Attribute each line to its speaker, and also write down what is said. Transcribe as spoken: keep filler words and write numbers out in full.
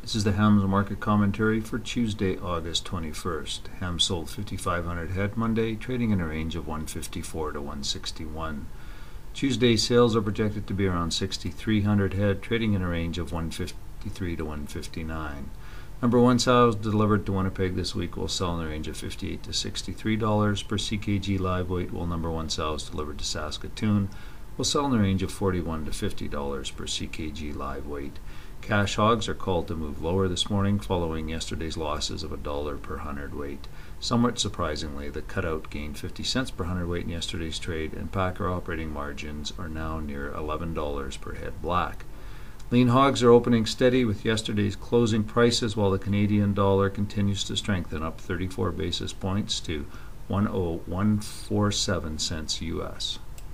Speaker 1: This is the hams market commentary for Tuesday, August twenty-first. Hams sold fifty-five hundred head Monday, trading in a range of one fifty-four to one sixty-one. Tuesday sales are projected to be around sixty-three hundred head, trading in a range of one fifty-three to one fifty-nine. Number one sows delivered to Winnipeg this week will sell in the range of fifty-eight to sixty-three dollars per C K G live weight, while number one sows delivered to Saskatoon will sell in the range of forty-one to fifty dollars per C K G live weight. Cash hogs are called to move lower this morning following yesterday's losses of a dollar per hundredweight. Somewhat surprisingly, the cutout gained fifty cents per hundredweight in yesterday's trade, and packer operating margins are now near eleven dollars per head black. Lean hogs are opening steady with yesterday's closing prices, while the Canadian dollar continues to strengthen, up thirty-four basis points to one oh one four seven cents U S.